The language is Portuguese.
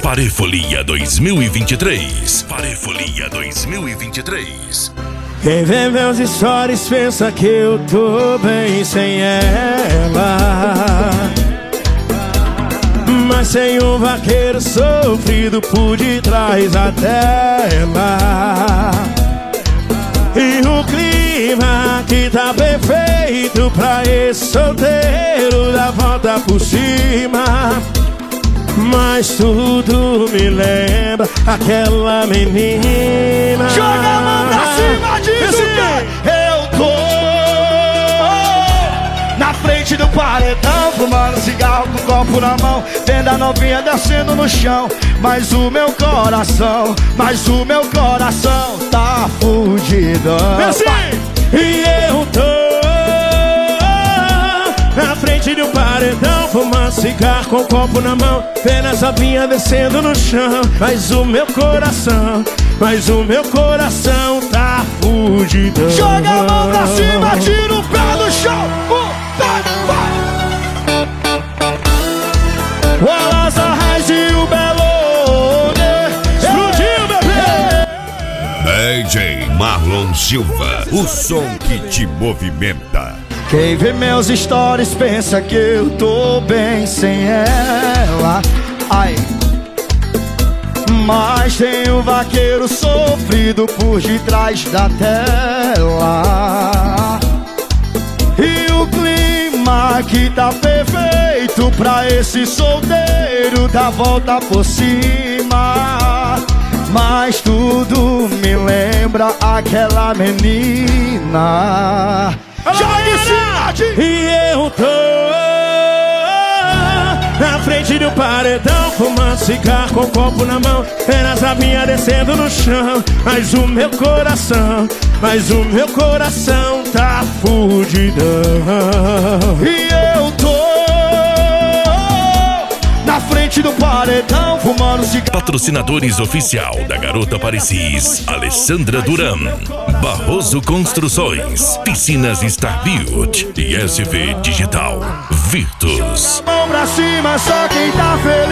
Parefolia 2023. Parefolia 2023. Quem vê meus stories pensa que eu tô bem sem ela, mas sem um vaqueiro sofrido por detrás da tela. E o clima que tá perfeito pra esse solteiro dar volta por cima. Mas tudo me lembra aquela menina. Joga a mão pra cima, diz o quê? Eu tô na frente do paredão, fumando cigarro com copo na mão, vendo a novinha descendo no chão. Mas o meu coração tá fudido. E eu tô na frente de um paredão, fumando cigarro com copo na mão, vendo as novinhas descendo no chão. Mas o meu coração tá fudido. Joga a mão pra cima, tira o pé do chão. Vai. O Alaza Reis e o Belone explodiu, bebê. DJ Marlon Silva, o som que te movimenta. Quem vê meus stories pensa que eu tô bem sem ela. Ai, mas tem um vaqueiro sofrido por detrás da tela. E o clima que tá perfeito pra esse solteiro dar volta por cima. Mas tudo me lembra aquela menina. E eu tô na frente de um paredão, fumando cigarro com copo na mão, vendo as novinhas descendo no chão. Mas o meu coração tá fudidão. E eu tô na frente do paredão, fumando cigarro. Patrocinadores oficial da Garota Parecis: Alessandra Duran, Barroso Construções, Piscinas Star Build e SV Digital Virtus. Mão pra cima, só quem tá feliz.